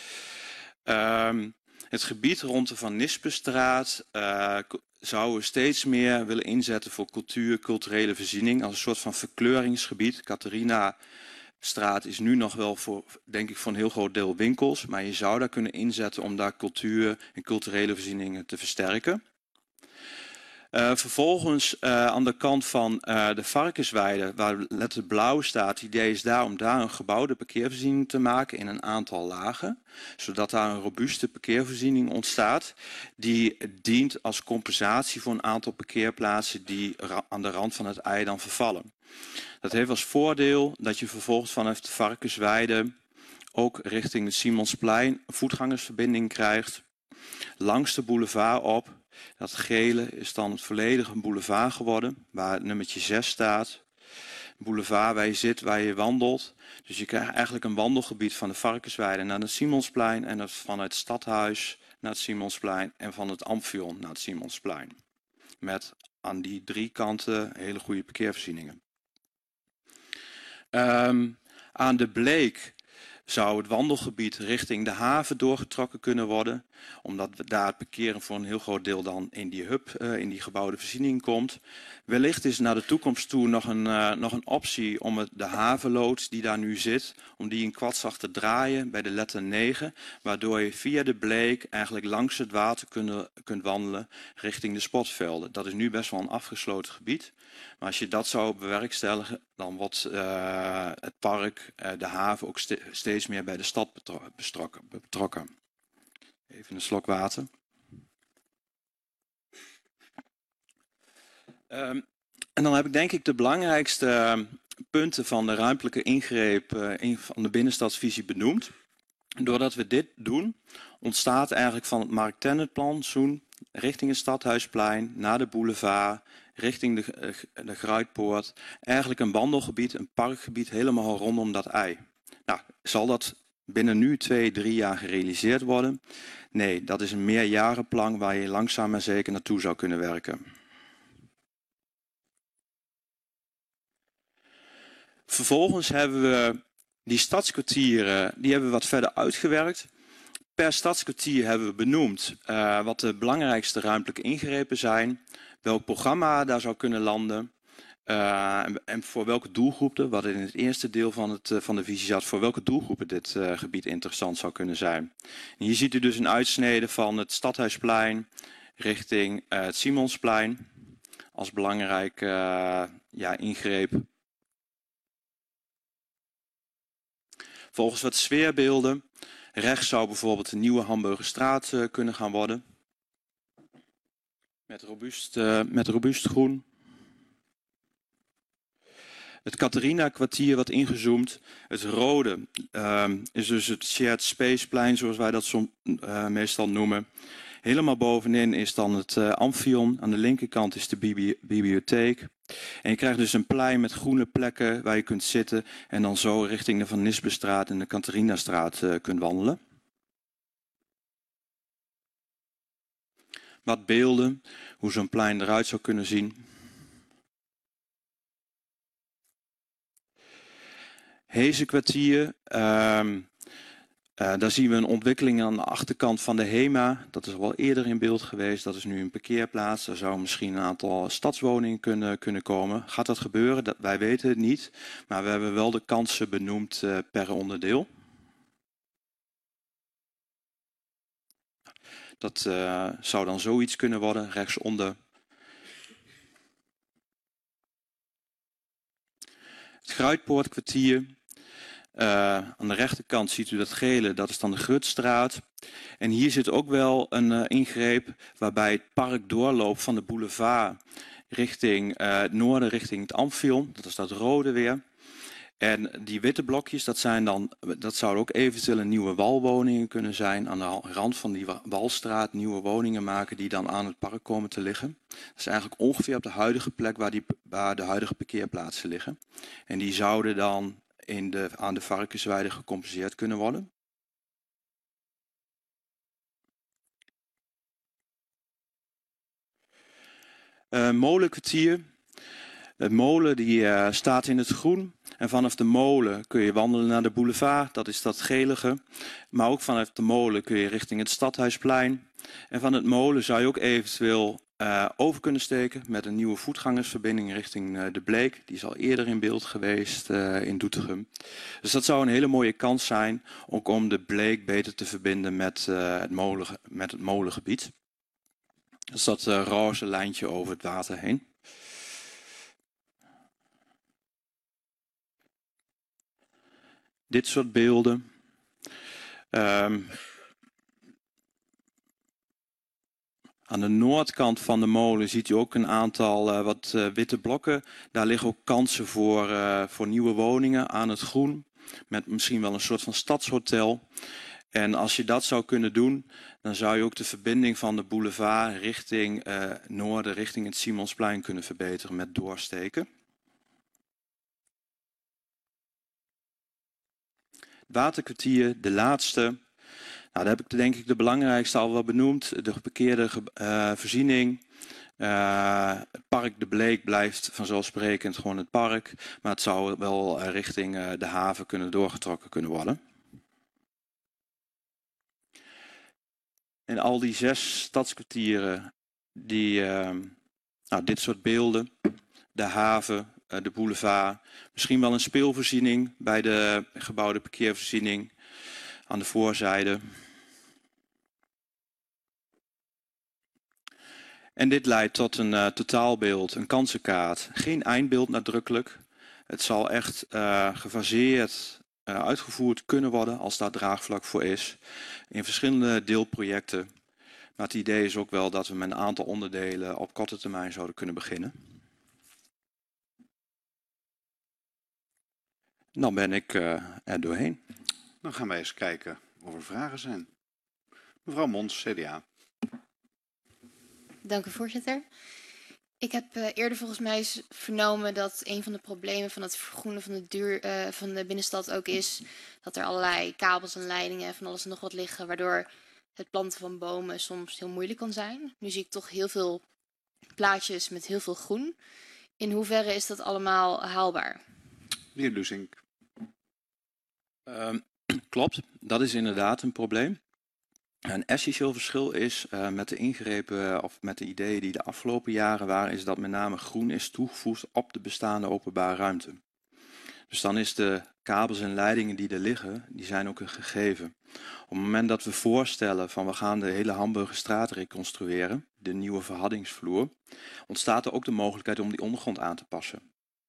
Het gebied rond de Van Nispenstraat zouden we steeds meer willen inzetten voor cultuur, culturele voorziening als een soort van verkleuringsgebied. Catharina-straat is nu nog wel denk ik, voor een heel groot deel winkels. Maar je zou daar kunnen inzetten om daar cultuur en culturele voorzieningen te versterken. Vervolgens aan de kant van de Varkensweide, waar letter blauw staat, het idee is daar om daar een gebouwde parkeervoorziening te maken in een aantal lagen. Zodat daar een robuuste parkeervoorziening ontstaat. Die dient als compensatie voor een aantal parkeerplaatsen die aan de rand van het ei dan vervallen. Dat heeft als voordeel dat je vervolgens vanaf de Varkensweide ook richting het Simonsplein een voetgangersverbinding krijgt. Langs de boulevard op. Dat gele is dan het volledige boulevard geworden, waar het nummertje 6 staat. Boulevard waar je zit, waar je wandelt. Dus je krijgt eigenlijk een wandelgebied van de Varkensweide naar het Simonsplein en vanuit het Stadhuis naar het Simonsplein en van het Amphion naar het Simonsplein. Met aan die 3 kanten hele goede parkeervoorzieningen. Aan de Bleek zou het wandelgebied richting de haven doorgetrokken kunnen worden. Omdat daar het parkeren voor een heel groot deel dan in die hub, in die gebouwde voorziening komt. Wellicht is naar de toekomst toe nog een optie om de havenloods die daar nu zit, om die in kwartslag te draaien bij de letter 9. Waardoor je via de Bleek eigenlijk langs het water kunt wandelen richting de sportvelden. Dat is nu best wel een afgesloten gebied. Maar als je dat zou bewerkstelligen, dan wordt het park, de haven ook steeds meer bij de stad betrokken. Even een slok water. En dan heb ik denk ik de belangrijkste punten van de ruimtelijke ingreep van de binnenstadsvisie benoemd. Doordat we dit doen, ontstaat eigenlijk van het Mark Tenet-plantsoen richting het Stadhuisplein, naar de boulevard, richting de Gruitpoort. Eigenlijk een wandelgebied, een parkgebied helemaal rondom dat ei. Nou, zal dat binnen nu 2-3 jaar gerealiseerd worden? Nee, dat is een meerjarenplan waar je langzaam maar zeker naartoe zou kunnen werken. Vervolgens hebben we die stadskwartieren, die hebben we wat verder uitgewerkt. Per stadskwartier hebben we benoemd wat de belangrijkste ruimtelijke ingrepen zijn. Welk programma daar zou kunnen landen. En voor welke doelgroepen, wat in het eerste deel van de visie zat, voor welke doelgroepen dit gebied interessant zou kunnen zijn. En hier ziet u dus een uitsnede van het Stadhuisplein richting het Simonsplein als belangrijk ingreep. Volgens wat sfeerbeelden. Rechts zou bijvoorbeeld een nieuwe Hamburgerstraat kunnen gaan worden. Met robuust groen. Het Catharina-kwartier wat ingezoomd. Het rode is dus het shared spaceplein zoals wij dat meestal noemen. Helemaal bovenin is dan het Amphion. Aan de linkerkant is de bibliotheek. En je krijgt dus een plein met groene plekken waar je kunt zitten en dan zo richting de Van Nisbestraat en de Catharinastraat kunt wandelen. Wat beelden, hoe zo'n plein eruit zou kunnen zien. Heezenkwartier, daar zien we een ontwikkeling aan de achterkant van de HEMA. Dat is al wel eerder in beeld geweest. Dat is nu een parkeerplaats. Daar zou misschien een aantal stadswoningen kunnen komen. Gaat dat gebeuren? Wij weten het niet. Maar we hebben wel de kansen benoemd per onderdeel. Dat zou dan zoiets kunnen worden, rechtsonder. Het Gruitpoortkwartier. Aan de rechterkant ziet u dat gele, dat is dan de Grutstraat. En hier zit ook wel een ingreep waarbij het park doorloopt van de boulevard richting het noorden, richting het Amphion. Dat is dat rode weer. En die witte blokjes, dat zouden ook eventueel nieuwe walwoningen kunnen zijn. Aan de rand van die walstraat nieuwe woningen maken die dan aan het park komen te liggen. Dat is eigenlijk ongeveer op de huidige plek waar de huidige parkeerplaatsen liggen. En die zouden dan aan de Varkensweide gecompenseerd kunnen worden. Molenkwartier. De molen die staat in het groen. En vanaf de molen kun je wandelen naar de boulevard. Dat is dat gelige. Maar ook vanaf de molen kun je richting het Stadhuisplein. En van het molen zou je ook eventueel over kunnen steken met een nieuwe voetgangersverbinding richting de Bleek. Die is al eerder in beeld geweest in Doetinchem. Dus dat zou een hele mooie kans zijn ook om de Bleek beter te verbinden met het molengebied. Dus dat roze lijntje over het water heen. Dit soort beelden. Aan de noordkant van de molen ziet u ook een aantal wat witte blokken. Daar liggen ook kansen voor nieuwe woningen aan het groen. Met misschien wel een soort van stadshotel. En als je dat zou kunnen doen, dan zou je ook de verbinding van de boulevard richting noorden, richting het Simonsplein kunnen verbeteren met doorsteken. Waterkwartier, de laatste. Nou, daar heb ik denk ik de belangrijkste al wel benoemd. De geparkeerde voorziening. Het park De Bleek blijft vanzelfsprekend gewoon het park. Maar het zou wel richting de haven kunnen doorgetrokken kunnen worden. En al die 6 stadskwartieren, dit soort beelden. De haven, de boulevard. Misschien wel een speelvoorziening bij de gebouwde parkeervoorziening aan de voorzijde. En dit leidt tot een totaalbeeld, een kansenkaart. Geen eindbeeld nadrukkelijk. Het zal echt gefaseerd uitgevoerd kunnen worden als daar draagvlak voor is. In verschillende deelprojecten. Maar het idee is ook wel dat we met een aantal onderdelen op korte termijn zouden kunnen beginnen. Dan ben ik er doorheen. Dan gaan wij eens kijken of er vragen zijn. Mevrouw Mons, CDA. Dank u, voorzitter. Ik heb eerder volgens mij vernomen dat een van de problemen van het vergroenen van de binnenstad ook is dat er allerlei kabels en leidingen en van alles en nog wat liggen, waardoor het planten van bomen soms heel moeilijk kan zijn. Nu zie ik toch heel veel plaatjes met heel veel groen. In hoeverre is dat allemaal haalbaar? De heer Lusink. Klopt, dat is inderdaad een probleem. Een essentieel verschil is met de ingrepen of met de ideeën die de afgelopen jaren waren, is dat met name groen is toegevoegd op de bestaande openbare ruimte. Dus dan is de kabels en leidingen die er liggen, die zijn ook een gegeven. Op het moment dat we voorstellen van we gaan de hele Hamburgerstraat reconstrueren, de nieuwe verhaddingsvloer, ontstaat er ook de mogelijkheid om die ondergrond aan te passen.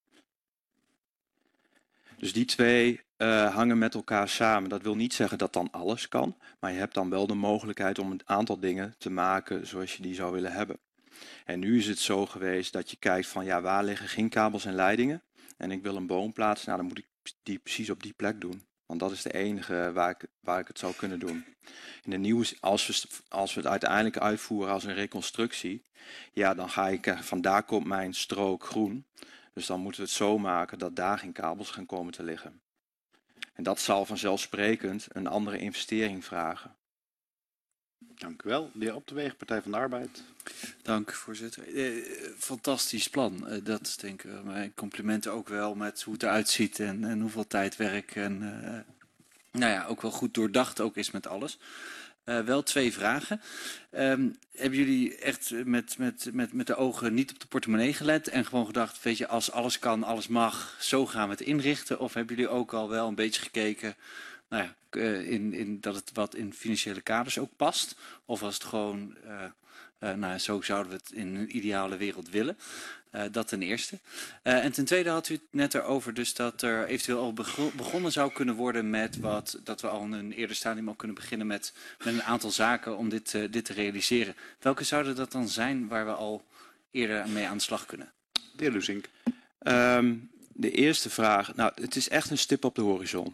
Dus die twee hangen met elkaar samen. Dat wil niet zeggen dat dan alles kan, maar je hebt dan wel de mogelijkheid om een aantal dingen te maken zoals je die zou willen hebben. En nu is het zo geweest dat je kijkt van ja, waar liggen geen kabels en leidingen en ik wil een boom plaatsen, nou dan moet ik die precies op die plek doen. Want dat is de enige waar ik het zou kunnen doen. In de nieuwe, als we het uiteindelijk uitvoeren als een reconstructie, ja, dan ga ik vandaar komt mijn strook groen. Dus dan moeten we het zo maken dat daar geen kabels gaan komen te liggen. En dat zal vanzelfsprekend een andere investering vragen. Dank u wel. De heer Optewegen, Partij van de Arbeid. Dank, voorzitter. Fantastisch plan. Dat is denk ik mijn complimenten ook wel met hoe het eruit ziet en hoeveel tijdwerk en nou ja, ook wel goed doordacht ook is met alles. Wel 2 vragen. Hebben jullie echt met de ogen niet op de portemonnee gelet en gewoon gedacht, weet je, als alles kan, alles mag, zo gaan we het inrichten? Of hebben jullie ook al wel een beetje gekeken, nou ja, dat het wat in financiële kaders ook past? Of was het gewoon, nou, zo zouden we het in een ideale wereld willen? Dat ten eerste. En ten tweede had u het net erover dus dat er eventueel al begonnen zou kunnen worden met dat we al in een eerder stadium al kunnen beginnen met een aantal zaken om dit te realiseren. Welke zouden dat dan zijn waar we al eerder mee aan de slag kunnen? De heer Luzink. De eerste vraag, nou, het is echt een stip op de horizon.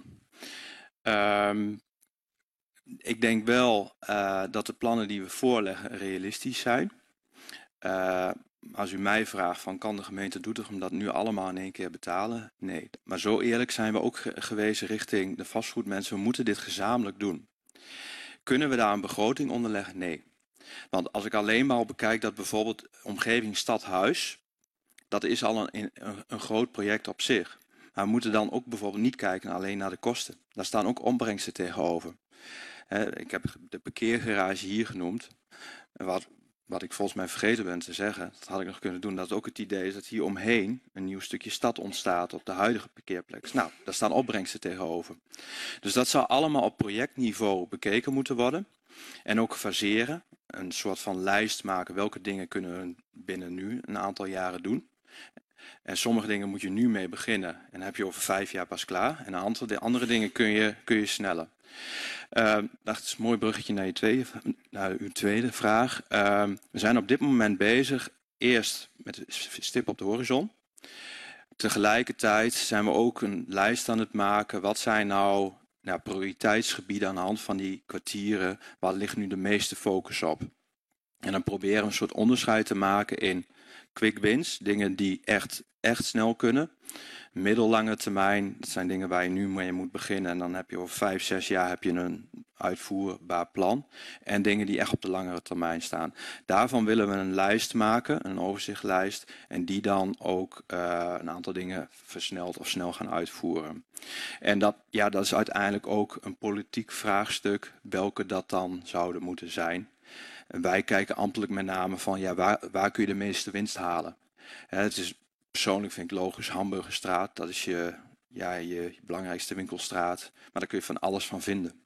Ik denk wel dat de plannen die we voorleggen realistisch zijn. Als u mij vraagt van kan de gemeente Doetinchem dat nu allemaal in één keer betalen? Nee, maar zo eerlijk zijn we ook geweest richting de vastgoedmensen. We moeten dit gezamenlijk doen. Kunnen we daar een begroting onder leggen? Nee. Want als ik alleen maar bekijk dat bijvoorbeeld omgeving stadhuis, dat is al een groot project op zich. Maar we moeten dan ook bijvoorbeeld niet kijken alleen naar de kosten. Daar staan ook opbrengsten tegenover. Ik heb de parkeergarage hier genoemd. Wat ik volgens mij vergeten ben te zeggen, dat had ik nog kunnen doen, dat ook het idee is dat hier omheen een nieuw stukje stad ontstaat op de huidige parkeerplek. Nou, daar staan opbrengsten tegenover. Dus dat zou allemaal op projectniveau bekeken moeten worden. En ook faseren, een soort van lijst maken welke dingen kunnen we binnen nu een aantal jaren doen. En sommige dingen moet je nu mee beginnen en dan heb je over 5 jaar pas klaar. En een aantal andere dingen kun je sneller. Dat is een mooi bruggetje naar uw tweede vraag. We zijn op dit moment bezig, eerst met stip op de horizon. Tegelijkertijd zijn we ook een lijst aan het maken. Wat zijn nou prioriteitsgebieden aan de hand van die kwartieren? Waar ligt nu de meeste focus op? En dan proberen we een soort onderscheid te maken in quick wins, dingen die echt snel kunnen. Middellange termijn, dat zijn dingen waar je nu mee moet beginnen. En dan heb je over 5, 6 jaar heb je een uitvoerbaar plan. En dingen die echt op de langere termijn staan. Daarvan willen we een lijst maken, een overzichtlijst. En die dan ook een aantal dingen versneld of snel gaan uitvoeren. En dat is uiteindelijk ook een politiek vraagstuk, welke dat dan zouden moeten zijn. En wij kijken ambtelijk met name van waar kun je de meeste winst halen. Het is, persoonlijk vind ik logisch, Hamburgerstraat, dat is je belangrijkste winkelstraat. Maar daar kun je van alles van vinden.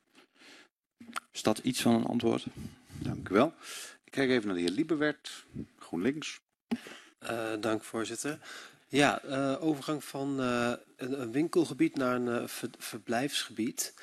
Is dat iets van een antwoord? Dank u wel. Ik kijk even naar de heer Liebewert, GroenLinks. Dank voorzitter. Ja, overgang van een winkelgebied naar een verblijfsgebied.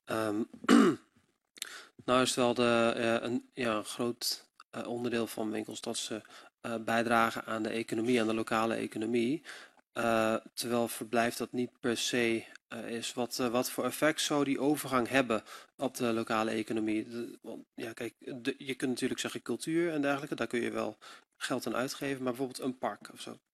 Nou is het wel een groot onderdeel van winkels dat ze bijdragen aan de economie, aan de lokale economie. Terwijl verblijf dat niet per se is. Wat voor effect zou die overgang hebben op de lokale economie? Want ja, kijk, je kunt natuurlijk zeggen cultuur en dergelijke, daar kun je wel geld aan uitgeven, maar bijvoorbeeld een park of zo.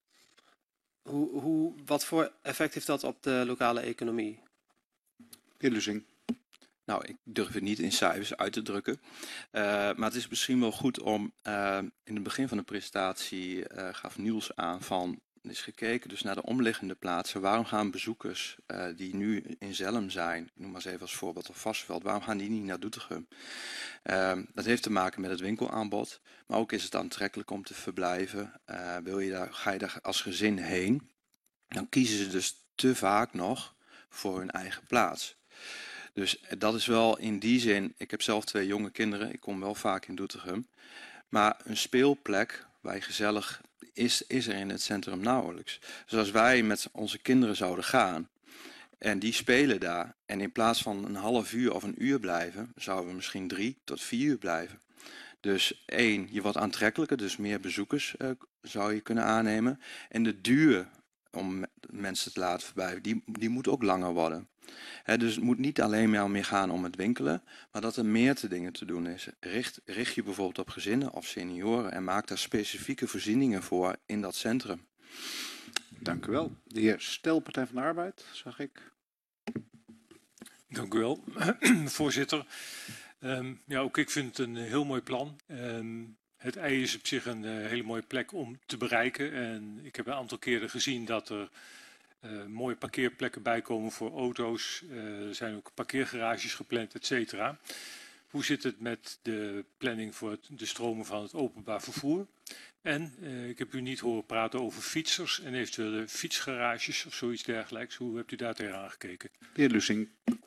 Wat voor effect heeft dat op de lokale economie? Heer Luzing. Nou, ik durf het niet in cijfers uit te drukken. Maar het is misschien wel goed om, in het begin van de presentatie gaf Niels aan van, er is gekeken dus naar de omliggende plaatsen. Waarom gaan bezoekers die nu in Zelhem zijn, ik noem maar eens even als voorbeeld of Varsseveld, waarom gaan die niet naar Doetinchem? Dat heeft te maken met het winkelaanbod, maar ook is het aantrekkelijk om te verblijven. Ga je daar als gezin heen, dan kiezen ze dus te vaak nog voor hun eigen plaats. Dus dat is wel in die zin, ik heb zelf 2 jonge kinderen, ik kom wel vaak in Doetinchem. Maar een speelplek waar je gezellig is er in het centrum nauwelijks. Dus als wij met onze kinderen zouden gaan en die spelen daar en in plaats van een half uur of een uur blijven, zouden we misschien 3 tot 4 uur blijven. Dus 1, je wordt aantrekkelijker, dus meer bezoekers zou je kunnen aannemen. En de duur om mensen te laten verblijven, die moet ook langer worden. Dus het moet niet alleen maar meer gaan om het winkelen, maar dat er meer dingen te doen is. Richt je bijvoorbeeld op gezinnen of senioren en maak daar specifieke voorzieningen voor in dat centrum. Dank u wel. De heer Stel, Partij van de Arbeid, zag ik. Dank u wel, voorzitter. Ja, ook ik vind het een heel mooi plan. Het ei is op zich een hele mooie plek om te bereiken. En ik heb een aantal keren gezien dat er mooie parkeerplekken bijkomen voor auto's. Er zijn ook parkeergarages gepland, et cetera. Hoe zit het met de planning voor de stromen van het openbaar vervoer? En ik heb u niet horen praten over fietsers en eventuele fietsgarages of zoiets dergelijks. Hoe hebt u daar tegenaan gekeken? De heer Lussing.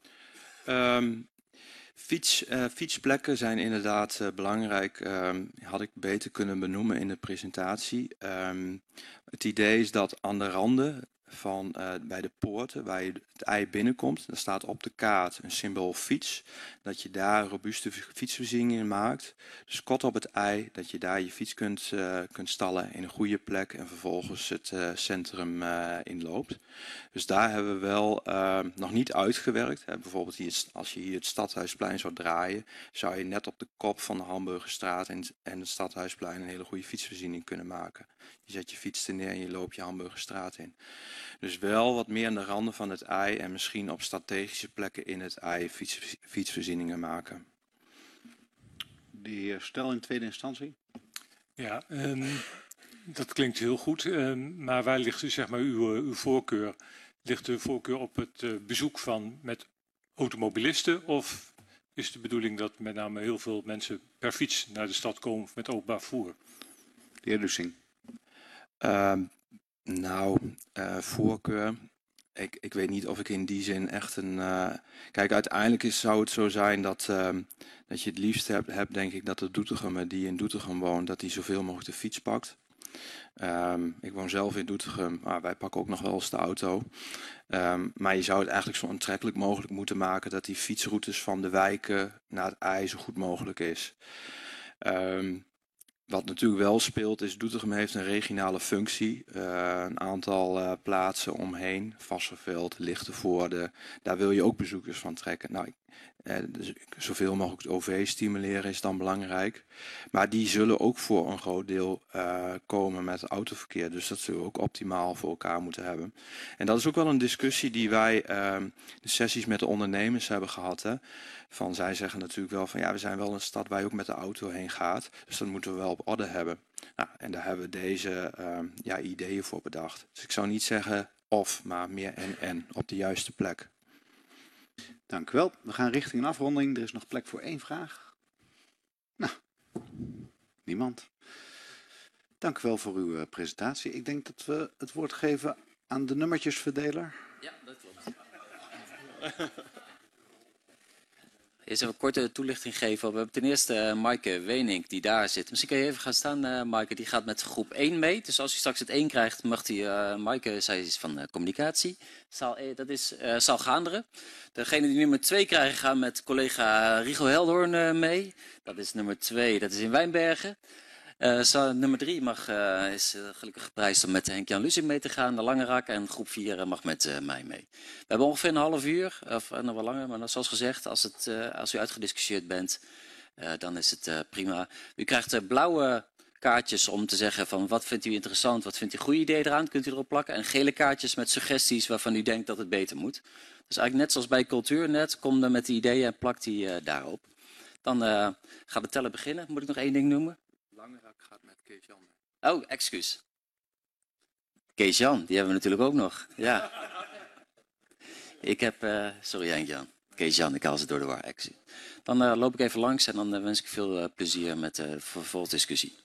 Fietsplekken zijn inderdaad belangrijk. Had ik beter kunnen benoemen in de presentatie. Het idee is dat aan de randen van bij de poorten waar je het ei binnenkomt, daar staat op de kaart een symbool fiets, dat je daar robuuste fietsvoorzieningen maakt. Dus kort op het ei, dat je daar je fiets kunt stallen in een goede plek en vervolgens het centrum inloopt. Dus daar hebben we wel nog niet uitgewerkt. Bijvoorbeeld hier, als je hier het Stadhuisplein zou draaien, zou je net op de kop van de Hamburgerstraat en het Stadhuisplein een hele goede fietsvoorziening kunnen maken. Je zet je fiets er neer en je loopt je Hamburgerstraat in. Dus wel wat meer aan de randen van het ei en misschien op strategische plekken in het ei fietsvoorzieningen maken. De heer Stel in tweede instantie. Ja, dat klinkt heel goed. Maar waar ligt zeg maar uw voorkeur? Ligt de voorkeur op het bezoek met automobilisten? Of is de bedoeling dat met name heel veel mensen per fiets naar de stad komen met openbaar vervoer? De heer Lussing. Voorkeur. Ik weet niet of ik in die zin echt een... Kijk, uiteindelijk zou het zo zijn dat je het liefst hebt, denk ik, dat de Doetinchemmer die in Doetinchem woont, dat hij zoveel mogelijk de fiets pakt. Ik woon zelf in Doetinchem, maar wij pakken ook nog wel eens de auto. Maar je zou het eigenlijk zo aantrekkelijk mogelijk moeten maken dat die fietsroutes van de wijken naar het ei zo goed mogelijk is. Wat natuurlijk wel speelt is, Doetinchem heeft een regionale functie. Een aantal plaatsen omheen, Vassenveld, Lichtenvoorde, daar wil je ook bezoekers van trekken. Nou, dus zoveel mogelijk het OV stimuleren is dan belangrijk. Maar die zullen ook voor een groot deel komen met autoverkeer. Dus dat zullen we ook optimaal voor elkaar moeten hebben. En dat is ook wel een discussie die wij de sessies met de ondernemers hebben gehad. Hè. Zij zeggen natuurlijk wel van ja, we zijn wel een stad waar je ook met de auto heen gaat. Dus dat moeten we wel op orde hebben. Nou, en daar hebben we deze ideeën voor bedacht. Dus ik zou niet zeggen of, maar meer en op de juiste plek. Dank u wel. We gaan richting een afronding. Er is nog plek voor 1 vraag. Nou, niemand. Dank u wel voor uw presentatie. Ik denk dat we het woord geven aan de nummertjesverdeler. Ja, dat klopt. Eerst even een korte toelichting geven. We hebben ten eerste Maaike Wenink die daar zit. Misschien kan je even gaan staan, Maaike. Die gaat met groep 1 mee. Dus als u straks het 1 krijgt, mag Maaike, zij is van communicatie. Dat is Saal Gaanderen. Degene die nummer 2 krijgen gaan met collega Rigo Heldoorn mee. Dat is nummer 2, dat is in Wijnbergen. Nummer 3 is gelukkig geprijsd om met Henk-Jan Lussing mee te gaan, naar Langerak. En groep 4 mag met mij mee. We hebben ongeveer een half uur, of nog wel langer. Maar zoals gezegd, als u uitgediscussieerd bent, dan is het prima. U krijgt blauwe kaartjes om te zeggen van wat vindt u interessant, wat vindt u goede ideeën eraan, kunt u erop plakken. En gele kaartjes met suggesties waarvan u denkt dat het beter moet. Dus eigenlijk net zoals bij Cultuurnet, kom dan met die ideeën en plak die daarop. Dan gaat de teller beginnen. Moet ik nog 1 ding noemen? Langerak gaat met Kees-Jan. Oh, excuus. Kees-Jan, die hebben we natuurlijk ook nog. Ja. Ik heb... sorry Henk-Jan. Kees-Jan, ik haal ze door de war. Dan loop ik even langs en dan wens ik veel plezier met de vervolgdiscussie.